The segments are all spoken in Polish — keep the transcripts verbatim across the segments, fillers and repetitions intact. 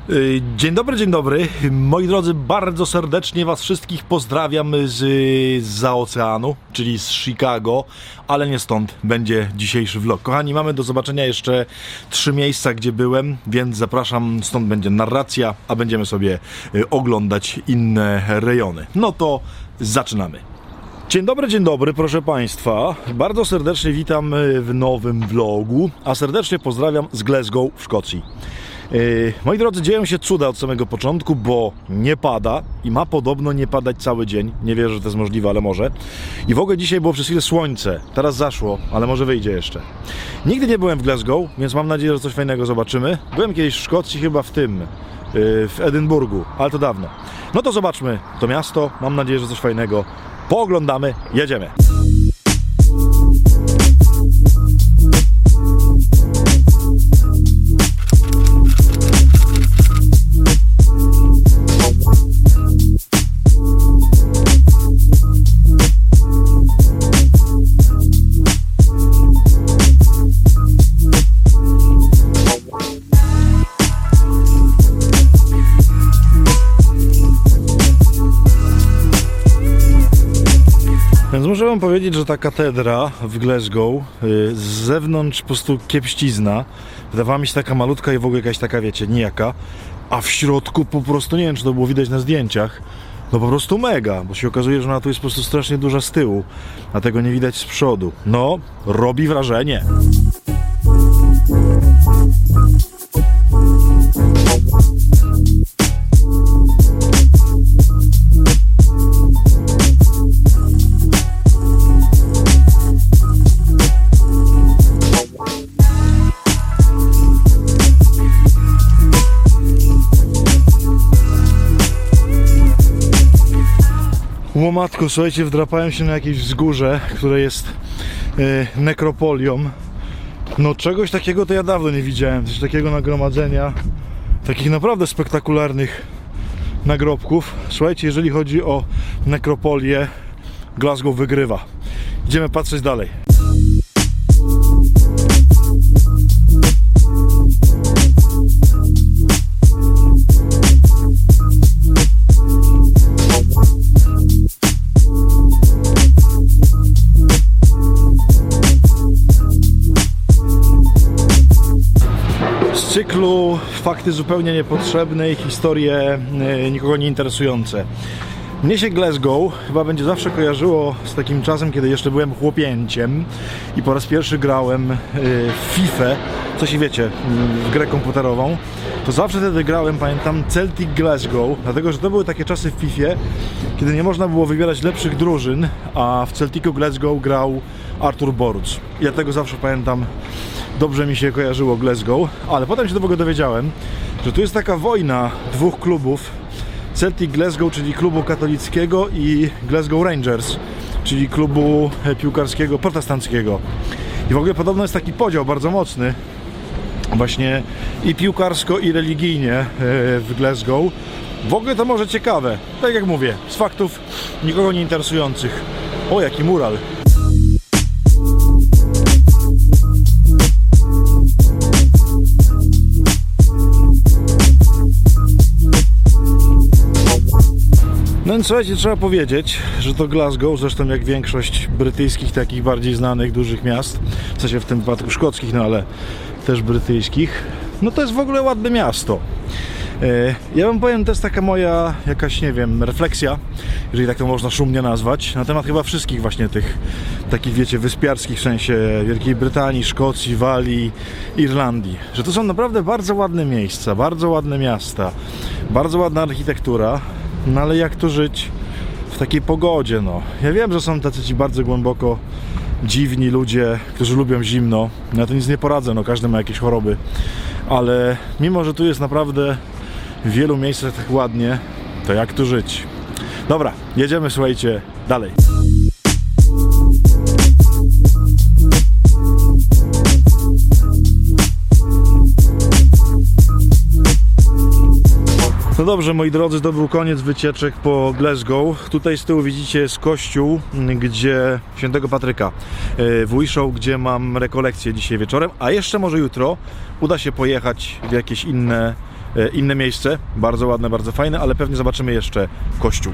Dzień dobry, dzień dobry. Moi drodzy, bardzo serdecznie Was wszystkich pozdrawiam z, zza oceanu, czyli z Chicago, ale nie stąd będzie dzisiejszy vlog. Kochani, mamy do zobaczenia jeszcze trzy miejsca, gdzie byłem, więc zapraszam, stąd będzie narracja, a będziemy sobie oglądać inne rejony. No to zaczynamy. Dzień dobry, dzień dobry, proszę Państwa. Bardzo serdecznie witam w nowym vlogu, a serdecznie pozdrawiam z Glasgow w Szkocji. Yy, moi drodzy, dzieją się cuda od samego początku, bo nie pada i ma podobno nie padać cały dzień. Nie wierzę, że to jest możliwe, ale może. I w ogóle dzisiaj było przez chwilę słońce, teraz zaszło, ale może wyjdzie jeszcze. Nigdy nie byłem w Glasgow, więc mam nadzieję, że coś fajnego zobaczymy. Byłem kiedyś w Szkocji, chyba w tym, yy, w Edynburgu, ale to dawno. No to zobaczmy to miasto, mam nadzieję, że coś fajnego pooglądamy, jedziemy. Więc muszę wam powiedzieć, że ta katedra w Glasgow z zewnątrz po prostu kiepścizna. Wydawała mi się taka malutka i w ogóle jakaś taka, wiecie, nijaka. A w środku po prostu, nie wiem, czy to było widać na zdjęciach, no po prostu mega, bo się okazuje, że ona tu jest po prostu strasznie duża z tyłu, a tego nie widać z przodu. No, robi wrażenie. Łomatko, słuchajcie, wdrapałem się na jakieś wzgórze, które jest yy, nekropolią. No czegoś takiego to ja dawno nie widziałem, coś takiego nagromadzenia, takich naprawdę spektakularnych nagrobków. Słuchajcie, jeżeli chodzi o nekropolię, Glasgow wygrywa. Idziemy patrzeć dalej. Z cyklu fakty zupełnie niepotrzebne i historie nikogo nie interesujące. Mnie się Glasgow chyba będzie zawsze kojarzyło z takim czasem, kiedy jeszcze byłem chłopięciem i po raz pierwszy grałem w fifę, co się wiecie, w grę komputerową. To zawsze wtedy grałem, pamiętam, Celtic Glasgow, dlatego że to były takie czasy w fifie, kiedy nie można było wybierać lepszych drużyn, a w Celticu Glasgow grał Artur Boruc. I dlatego zawsze pamiętam, dobrze mi się kojarzyło Glasgow, ale potem się do tego dowiedziałem, że tu jest taka wojna dwóch klubów, Celtic Glasgow, czyli klubu katolickiego, i Glasgow Rangers, czyli klubu piłkarskiego protestanckiego. I w ogóle podobno jest taki podział bardzo mocny, właśnie i piłkarsko, i religijnie w Glasgow. W ogóle to może ciekawe, tak jak mówię, z faktów nikogo nie interesujących. O, jaki mural! No więc słuchajcie, trzeba powiedzieć, że to Glasgow, zresztą jak większość brytyjskich, takich bardziej znanych, dużych miast, w sensie w tym wypadku szkockich, no ale też brytyjskich, no to jest w ogóle ładne miasto. Ja wam powiem, to jest taka moja jakaś, nie wiem, refleksja, jeżeli tak to można szumnie nazwać, na temat chyba wszystkich właśnie tych takich, wiecie, wyspiarskich, w sensie Wielkiej Brytanii, Szkocji, Walii, Irlandii, że to są naprawdę bardzo ładne miejsca, bardzo ładne miasta, bardzo ładna architektura. No ale jak tu żyć w takiej pogodzie, no? Ja wiem, że są tacy ci bardzo głęboko dziwni ludzie, którzy lubią zimno. Ja to nic nie poradzę, no każdy ma jakieś choroby. Ale mimo, że tu jest naprawdę w wielu miejscach tak ładnie, to jak tu żyć? Dobra, jedziemy, słuchajcie, dalej. No dobrze, moi drodzy, to był koniec wycieczek po Glasgow. Tutaj z tyłu widzicie jest kościół, gdzie Świętego Patryka w Wishaw, gdzie mam rekolekcję dzisiaj wieczorem, a jeszcze może jutro uda się pojechać w jakieś inne inne miejsce, bardzo ładne, bardzo fajne, ale pewnie zobaczymy jeszcze kościół.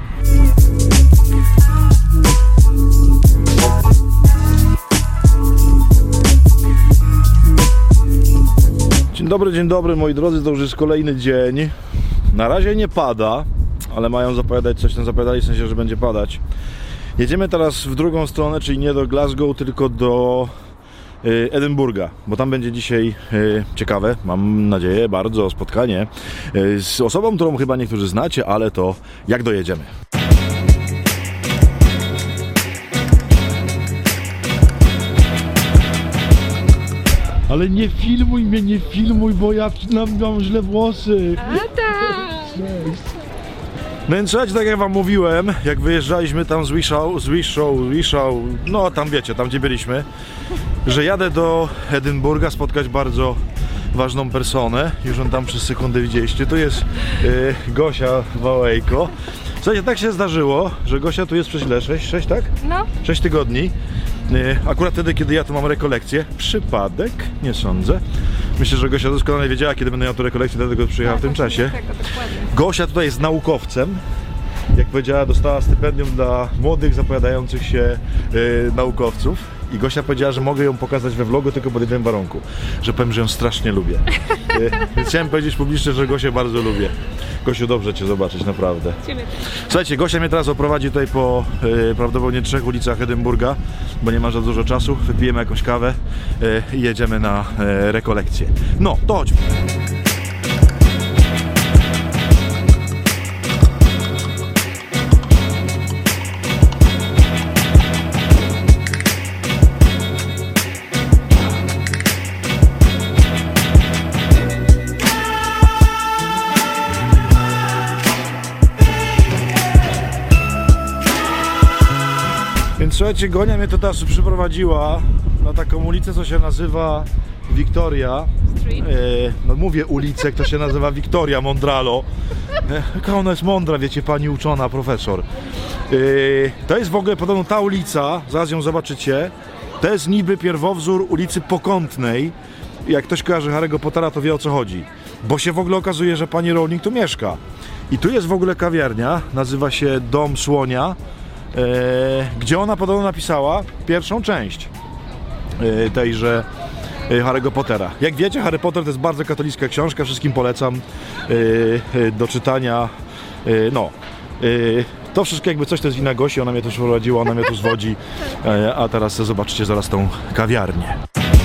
Dzień dobry, dzień dobry moi drodzy, to już jest kolejny dzień. Na razie nie pada, ale mają zapowiadać coś tam, zapowiadali w sensie, że będzie padać. Jedziemy teraz w drugą stronę, czyli nie do Glasgow, tylko do y, Edynburga, bo tam będzie dzisiaj y, ciekawe, mam nadzieję, bardzo spotkanie y, z osobą, którą chyba niektórzy znacie, ale to jak dojedziemy. Ale nie filmuj mnie, nie filmuj, bo ja mam źle włosy. A tak. No więc słuchajcie, tak jak wam mówiłem, jak wyjeżdżaliśmy tam z Wishaw, z Wishaw, Wishaw, no tam wiecie, tam gdzie byliśmy, że jadę do Edynburga spotkać bardzo ważną personę. Już on tam przez sekundę widzieliście. Tu jest yy, Gosia Wałejko. Słuchajcie, tak się zdarzyło, że Gosia tu jest przez ile? sześć, sześć, tak? No. sześć tygodni. Yy, akurat wtedy, kiedy ja tu mam rekolekcję. Przypadek? Nie sądzę. Myślę, że Gosia doskonale wiedziała, kiedy będę miał tu rekolekcję, dlatego przyjechała w tym czasie. Tego, dokładnie. Gosia tutaj jest naukowcem. Jak powiedziała, dostała stypendium dla młodych, zapowiadających się yy, naukowców. I Gosia powiedziała, że mogę ją pokazać we vlogu tylko pod jednym warunku, że powiem, że ją strasznie lubię. Yy, więc chciałem powiedzieć publicznie, że Gosię bardzo lubię. Gosiu, dobrze Cię zobaczyć, naprawdę. Ciebie też. Słuchajcie, Gosia mnie teraz oprowadzi tutaj po yy, prawdopodobnie trzech ulicach Edynburga, bo nie ma za dużo czasu. Wypijemy jakąś kawę yy, i jedziemy na yy, rekolekcję. No, to chodźmy. Więc słuchajcie, Gonia mnie to teraz przyprowadziła na taką ulicę, co się nazywa Victoria. Street. E, no mówię ulicę, to się nazywa Victoria Mondralo. E, jaka ona jest mądra, wiecie, pani uczona, profesor. E, to jest w ogóle podobno ta ulica, zaraz ją zobaczycie. To jest niby pierwowzór ulicy Pokątnej. Jak ktoś kojarzy Harry'ego Pottera, to wie, o co chodzi. Bo się w ogóle okazuje, że pani Rowling tu mieszka. I tu jest w ogóle kawiarnia, nazywa się Dom Słonia. E, gdzie ona podobno napisała pierwszą część e, tejże e, Harry'ego Pottera. Jak wiecie, Harry Potter to jest bardzo katolicka książka, wszystkim polecam e, e, do czytania. E, no, e, to wszystko jakby coś to jest wina Gosi, ona mnie tu prowadziła, ona mnie tu zwodzi, e, a teraz zobaczycie zaraz tą kawiarnię.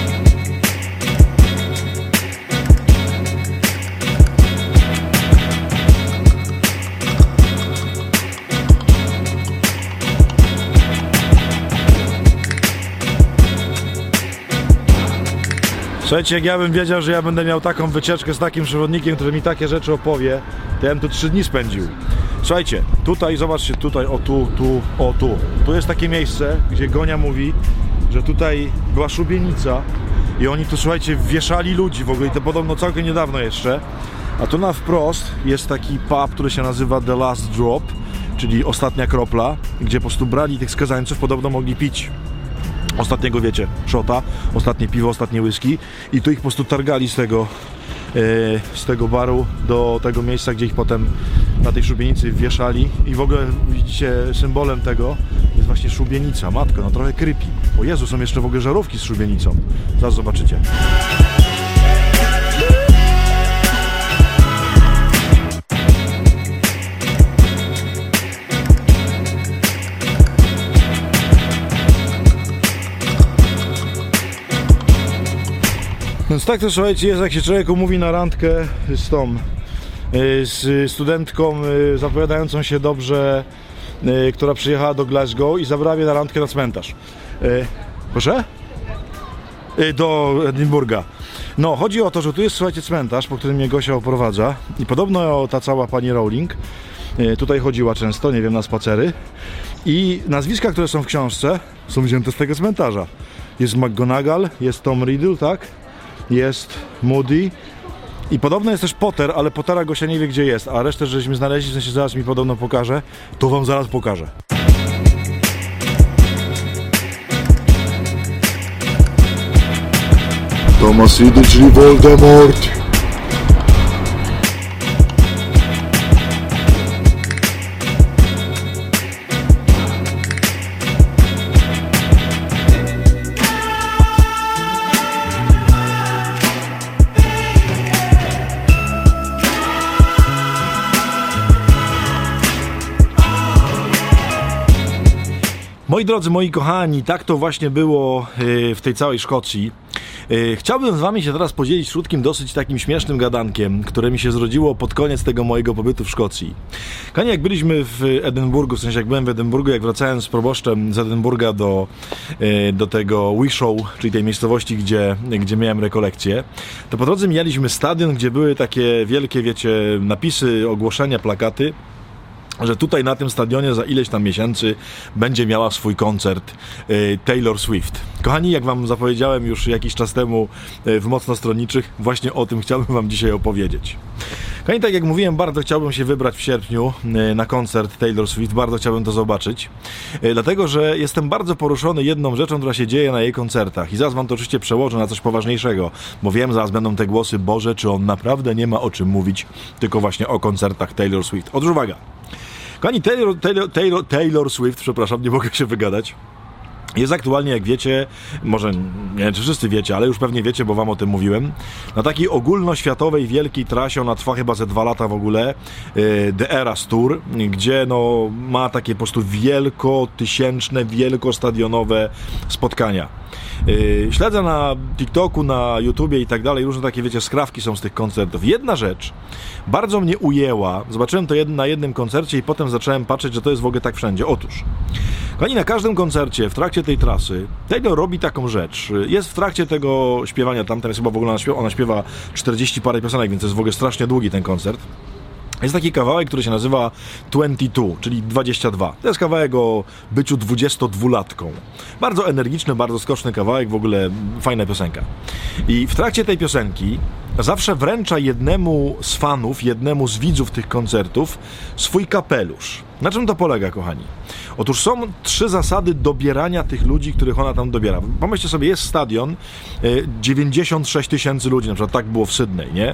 Słuchajcie, jak ja bym wiedział, że ja będę miał taką wycieczkę z takim przewodnikiem, który mi takie rzeczy opowie, to ja bym tu trzy dni spędził. Słuchajcie, tutaj, zobaczcie, tutaj, o tu, tu, o tu. Tu jest takie miejsce, gdzie Gonia mówi, że tutaj była szubienica i oni tu, słuchajcie, wieszali ludzi w ogóle i to podobno całkiem niedawno jeszcze. A tu na wprost jest taki pub, który się nazywa The Last Drop, czyli ostatnia kropla, gdzie po prostu brali tych skazańców, podobno mogli pić ostatniego, wiecie, szota, ostatnie piwo, ostatnie whisky i tu ich po prostu targali z tego, e, z tego baru do tego miejsca, gdzie ich potem na tej szubienicy wieszali i w ogóle widzicie, symbolem tego jest właśnie szubienica. Matko, no trochę creepy. O Jezu, są jeszcze w ogóle żarówki z szubienicą. Zaraz zobaczycie. Więc tak to, słuchajcie, jest, jak się człowiek umówi na randkę z tą, z studentką zapowiadającą się dobrze, która przyjechała do Glasgow i zabrała mnie na randkę na cmentarz. Proszę? Do Edynburga. No, chodzi o to, że tu jest, słuchajcie, cmentarz, po którym mnie Gosia oprowadza i podobno ta cała pani Rowling tutaj chodziła często, nie wiem, na spacery i nazwiska, które są w książce, są wzięte z tego cmentarza. Jest McGonagall, jest Tom Riddle, tak? Jest Moody i podobno jest też Potter, ale Pottera Gosia nie wie, gdzie jest, a resztę żeśmy znaleźli, w sensie zaraz mi podobno pokaże, to wam zaraz pokażę. Thomas idzie, czyli Voldemort. Moi drodzy, moi kochani, tak to właśnie było w tej całej Szkocji. Chciałbym z wami się teraz podzielić krótkim, dosyć takim śmiesznym gadankiem, które mi się zrodziło pod koniec tego mojego pobytu w Szkocji. Kochani, jak byliśmy w Edynburgu, w sensie jak byłem w Edynburgu, jak wracałem z proboszczem z Edynburga do, do tego Wishaw, czyli tej miejscowości, gdzie, gdzie miałem rekolekcję, to po drodze mijaliśmy stadion, gdzie były takie wielkie, wiecie, napisy, ogłoszenia, plakaty, że tutaj na tym stadionie za ileś tam miesięcy będzie miała swój koncert y, Taylor Swift. Kochani, jak wam zapowiedziałem już jakiś czas temu y, w Mocno Stronniczych, właśnie o tym chciałbym wam dzisiaj opowiedzieć. Kochani, tak jak mówiłem, bardzo chciałbym się wybrać w sierpniu y, na koncert Taylor Swift, bardzo chciałbym to zobaczyć, y, dlatego, że jestem bardzo poruszony jedną rzeczą, która się dzieje na jej koncertach i zaraz wam to oczywiście przełożę na coś poważniejszego, bo wiem, zaraz będą te głosy, Boże, czy on naprawdę nie ma o czym mówić, tylko właśnie o koncertach Taylor Swift. Otóż uwaga! Kochani, Taylor, Taylor, Taylor, Taylor Swift, przepraszam, nie mogę się wygadać, jest aktualnie, jak wiecie, może nie wiem, czy wszyscy wiecie, ale już pewnie wiecie, bo wam o tym mówiłem, na takiej ogólnoświatowej wielkiej trasie, ona trwa chyba ze dwa lata w ogóle, The Eras Tour, gdzie no ma takie po prostu wielkotysięczne, wielkostadionowe spotkania. Śledzę na TikToku, na YouTubie i tak dalej, różne takie, wiecie, skrawki są z tych koncertów. Jedna rzecz bardzo mnie ujęła, zobaczyłem to na jednym koncercie i potem zacząłem patrzeć, że to jest w ogóle tak wszędzie. Otóż, kochani, na każdym koncercie, w trakcie tej trasy, Taylor robi taką rzecz. Jest w trakcie tego śpiewania, tamten jest chyba w ogóle, ona śpiewa, ona śpiewa czterdzieści parę piosenek, więc to jest w ogóle strasznie długi ten koncert. Jest taki kawałek, który się nazywa dwadzieścia dwa, czyli dwadzieścia dwa. To jest kawałek o byciu dwudziestodwulatką. Bardzo energiczny, bardzo skoczny kawałek, w ogóle fajna piosenka. I w trakcie tej piosenki zawsze wręcza jednemu z fanów, jednemu z widzów tych koncertów swój kapelusz. Na czym to polega, kochani? Otóż są trzy zasady dobierania tych ludzi, których ona tam dobiera. Pomyślcie sobie, jest stadion, dziewięćdziesiąt sześć tysięcy ludzi, na przykład tak było w Sydney, nie?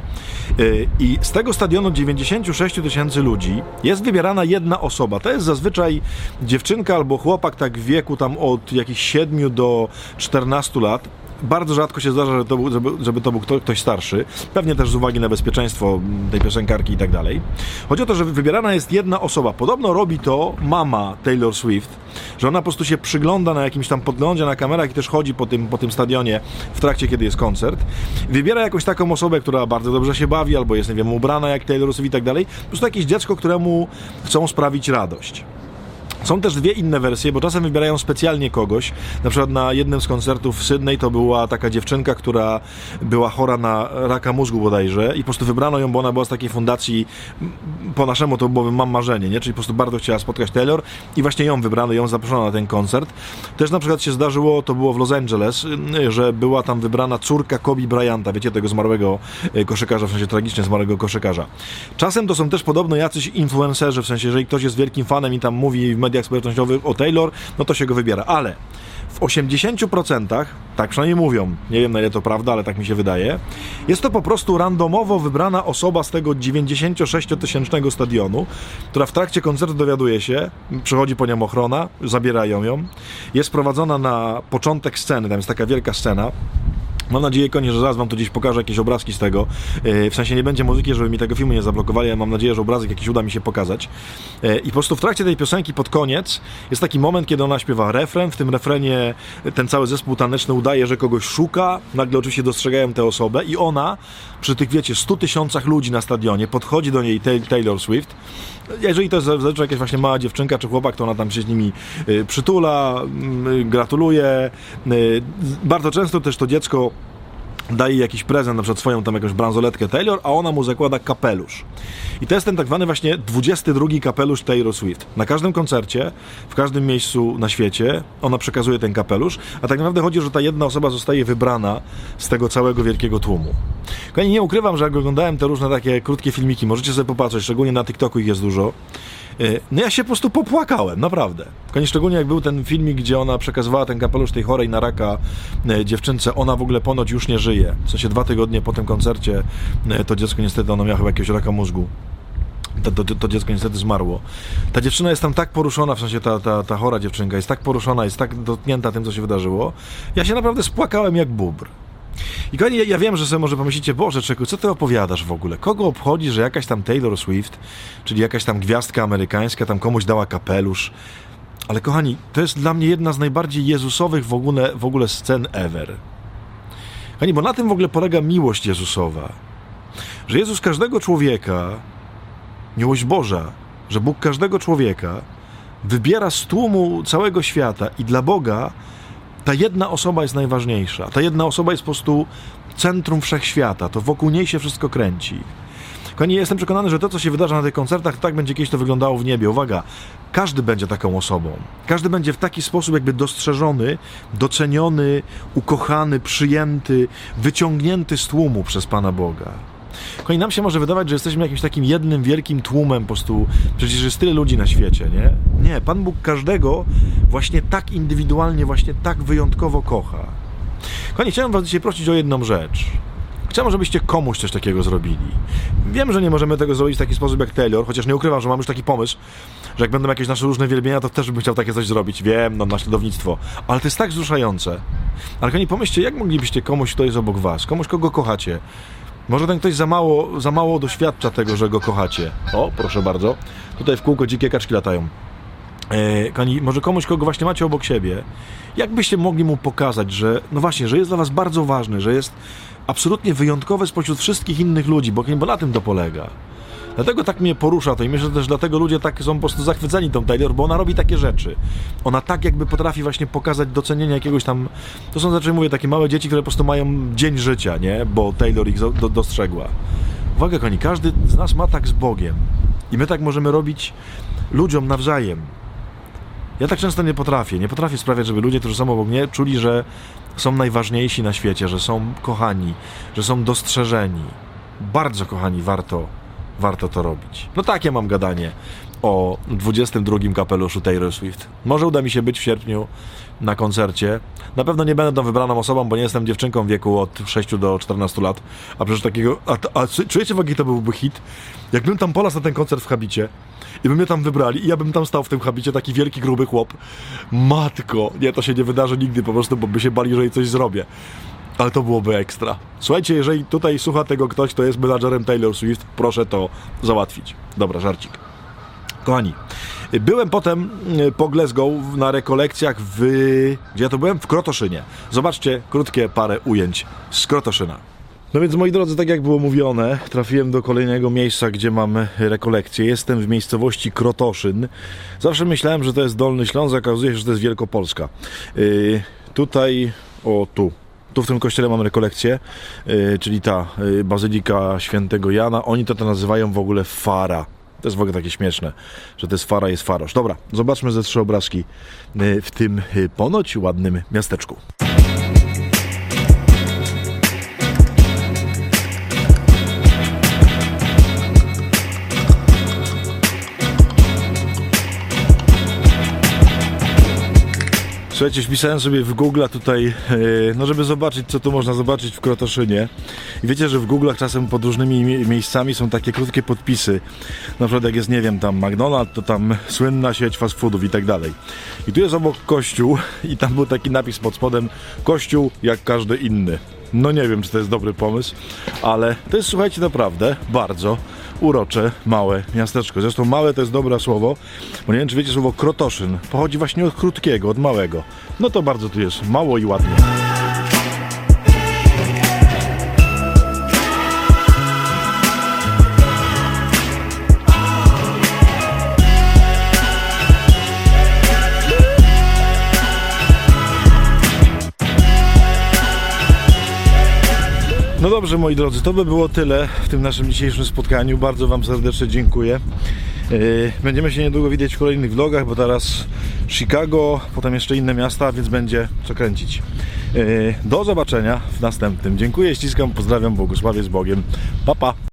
I z tego stadionu dziewięćdziesiąt sześć tysięcy ludzi jest wybierana jedna osoba. To jest zazwyczaj dziewczynka albo chłopak tak w wieku tam od jakichś siedmiu do czternastu lat. Bardzo rzadko się zdarza, że to był, żeby, żeby to był kto, ktoś starszy. Pewnie też z uwagi na bezpieczeństwo tej piosenkarki i tak dalej. Chodzi o to, że wybierana jest jedna osoba. Podobno robi to mama Taylor Swift, że ona po prostu się przygląda na jakimś tam podglądzie na kamerach i też chodzi po tym, po tym stadionie w trakcie, kiedy jest koncert. Wybiera jakąś taką osobę, która bardzo dobrze się bawi, albo jest, nie wiem, ubrana jak Taylor Swift i tak dalej. Po prostu jakieś dziecko, któremu chcą sprawić radość. Są też dwie inne wersje, bo czasem wybierają specjalnie kogoś. Na przykład na jednym z koncertów w Sydney to była taka dziewczynka, która była chora na raka mózgu bodajże i po prostu wybrano ją, bo ona była z takiej fundacji, po naszemu to byłoby Mam Marzenie, nie? Czyli po prostu bardzo chciała spotkać Taylor i właśnie ją wybrano, ją zaproszono na ten koncert. Też na przykład się zdarzyło, to było w Los Angeles, że była tam wybrana córka Kobe Bryanta, wiecie, tego zmarłego koszykarza, w sensie tragicznie zmarłego koszykarza. Czasem to są też podobno jacyś influencerzy, w sensie, jeżeli ktoś jest wielkim fanem i tam mówi w mediach społecznościowych o Taylor, no to się go wybiera, ale w osiemdziesięciu procentach, tak przynajmniej mówią, nie wiem na ile to prawda, ale tak mi się wydaje, jest to po prostu randomowo wybrana osoba z tego dziewięćdziesięciosześciotysięcznego stadionu, która w trakcie koncertu dowiaduje się, przychodzi po nią ochrona, zabierają ją, jest prowadzona na początek sceny, tam jest taka wielka scena. Mam nadzieję, konie, że zaraz wam tu gdzieś pokażę jakieś obrazki z tego. W sensie nie będzie muzyki, żeby mi tego filmu nie zablokowali, ale mam nadzieję, że obrazek jakiś uda mi się pokazać. I po prostu w trakcie tej piosenki pod koniec jest taki moment, kiedy ona śpiewa refren. W tym refrenie ten cały zespół taneczny udaje, że kogoś szuka. Nagle oczywiście dostrzegają tę osobę i ona przy tych, wiecie, stu tysiącach ludzi na stadionie podchodzi do niej Taylor Swift. Jeżeli to jest zazwyczaj jakaś właśnie mała dziewczynka czy chłopak, to ona tam się z nimi przytula, gratuluje. Bardzo często też to dziecko daje jakiś prezent, na przykład swoją tam jakąś bransoletkę Taylor, a ona mu zakłada kapelusz. I to jest ten tak zwany właśnie dwudziesty drugi kapelusz Taylor Swift. Na każdym koncercie, w każdym miejscu na świecie ona przekazuje ten kapelusz, a tak naprawdę chodzi, że ta jedna osoba zostaje wybrana z tego całego wielkiego tłumu. Kochani, nie ukrywam, że jak oglądałem te różne takie krótkie filmiki, możecie sobie popatrzeć, szczególnie na TikToku ich jest dużo, no ja się po prostu popłakałem, naprawdę. Koniecznie szczególnie jak był ten filmik, gdzie ona przekazywała ten kapelusz tej chorej na raka dziewczynce, ona w ogóle ponoć już nie żyje. W sensie dwa tygodnie po tym koncercie to dziecko niestety, ono miało chyba jakiegoś raka mózgu. To, to, to dziecko niestety zmarło. Ta dziewczyna jest tam tak poruszona, w sensie ta, ta, ta chora dziewczynka jest tak poruszona, jest tak dotknięta tym, co się wydarzyło. Ja się naprawdę spłakałem jak bóbr. I kochani, ja, ja wiem, że sobie może pomyślicie, Boże, Czeku, co ty opowiadasz w ogóle? Kogo obchodzi, że jakaś tam Taylor Swift, czyli jakaś tam gwiazdka amerykańska, tam komuś dała kapelusz? Ale kochani, to jest dla mnie jedna z najbardziej jezusowych w ogóle, w ogóle scen ever. Kochani, bo na tym w ogóle polega miłość Jezusowa. Że Jezus każdego człowieka, miłość Boża, że Bóg każdego człowieka wybiera z tłumu całego świata i dla Boga ta jedna osoba jest najważniejsza. Ta jedna osoba jest po prostu centrum wszechświata. To wokół niej się wszystko kręci. Kochani, jestem przekonany, że to, co się wydarza na tych koncertach, tak będzie kiedyś to wyglądało w niebie. Uwaga, każdy będzie taką osobą. Każdy będzie w taki sposób jakby dostrzeżony, doceniony, ukochany, przyjęty, wyciągnięty z tłumu przez Pana Boga. Kochani, nam się może wydawać, że jesteśmy jakimś takim jednym wielkim tłumem, po prostu przecież jest tyle ludzi na świecie, nie? Nie, Pan Bóg każdego właśnie tak indywidualnie, właśnie tak wyjątkowo kocha. Kochani, chciałem was dzisiaj prosić o jedną rzecz. Chciałbym, żebyście komuś coś takiego zrobili. Wiem, że nie możemy tego zrobić w taki sposób jak Taylor, chociaż nie ukrywam, że mam już taki pomysł, że jak będą jakieś nasze różne wielbienia, to też bym chciał takie coś zrobić. Wiem, no naśladownictwo. Ale to jest tak wzruszające. Ale kochani, pomyślcie, jak moglibyście komuś, kto jest obok was, komuś, kogo kochacie. Może ten ktoś za mało, za mało doświadcza tego, że go kochacie. O, proszę bardzo. Tutaj w kółko dzikie kaczki latają. E, kochani, może komuś, kogo właśnie macie obok siebie, jak byście mogli mu pokazać, że no właśnie, że jest dla was bardzo ważny, że jest absolutnie wyjątkowy spośród wszystkich innych ludzi, bo, bo na tym to polega. Dlatego tak mnie porusza to i myślę, że też dlatego ludzie tak są po prostu zachwyceni tą Taylor, bo ona robi takie rzeczy. Ona tak jakby potrafi właśnie pokazać docenienie jakiegoś tam... To są, znaczy mówię, takie małe dzieci, które po prostu mają dzień życia, nie? Bo Taylor ich do, dostrzegła. Uwaga, kochani, każdy z nas ma tak z Bogiem. I my tak możemy robić ludziom nawzajem. Ja tak często nie potrafię. Nie potrafię sprawiać, żeby ludzie, którzy są obok mnie, czuli, że są najważniejsi na świecie, że są kochani, że są dostrzeżeni. Bardzo kochani, warto, warto to robić. No takie mam gadanie o dwudziestym drugim kapeluszu Taylor Swift. Może uda mi się być w sierpniu na koncercie. Na pewno nie będę tą wybraną osobą, bo nie jestem dziewczynką w wieku od sześciu do czternastu lat. A przecież takiego... A, a czujecie, jaki to byłby hit? Jakbym tam polasł na ten koncert w habicie i by mnie tam wybrali i ja bym tam stał w tym habicie, taki wielki, gruby chłop. Matko! Nie, to się nie wydarzy nigdy po prostu, bo by się bali, że jej coś zrobię. Ale to byłoby ekstra. Słuchajcie, jeżeli tutaj słucha tego ktoś, kto jest menadżerem Taylor Swift, proszę to załatwić. Dobra, żarcik. Kochani, byłem potem po Glasgow na rekolekcjach w... Gdzie ja to byłem? W Krotoszynie. Zobaczcie krótkie parę ujęć z Krotoszyna. No więc, moi drodzy, tak jak było mówione, trafiłem do kolejnego miejsca, gdzie mam rekolekcję. Jestem w miejscowości Krotoszyn. Zawsze myślałem, że to jest Dolny Śląsk, okazuje się, że to jest Wielkopolska. Yy, tutaj, o tu. Tu w tym kościele mam rekolekcję, yy, czyli ta yy, Bazylika Świętego Jana. Oni to, to nazywają w ogóle Fara. To jest w ogóle takie śmieszne, że to jest Fara, jest Farosz. Dobra, zobaczmy ze trzy obrazki yy, w tym yy, ponoć ładnym miasteczku. Słuchajcie, wpisałem sobie w Google tutaj, no żeby zobaczyć, co tu można zobaczyć w Krotoszynie. I wiecie, że w Google'ach czasem pod różnymi miejscami są takie krótkie podpisy. Na przykład jak jest, nie wiem, tam McDonald's, to tam słynna sieć fast foodów i tak dalej. I tu jest obok kościół i tam był taki napis pod spodem: kościół jak każdy inny. No nie wiem, czy to jest dobry pomysł, ale to jest, słuchajcie, naprawdę bardzo urocze, małe miasteczko. Zresztą małe to jest dobre słowo, bo nie wiem, czy wiecie, słowo Krotoszyn pochodzi właśnie od krótkiego, od małego. No to bardzo tu jest mało i ładnie. No dobrze, moi drodzy, to by było tyle w tym naszym dzisiejszym spotkaniu. Bardzo wam serdecznie dziękuję. Będziemy się niedługo widzieć w kolejnych vlogach, bo teraz Chicago, potem jeszcze inne miasta, więc będzie co kręcić. Do zobaczenia w następnym. Dziękuję, ściskam, pozdrawiam, błogosławię z Bogiem. Pa, pa!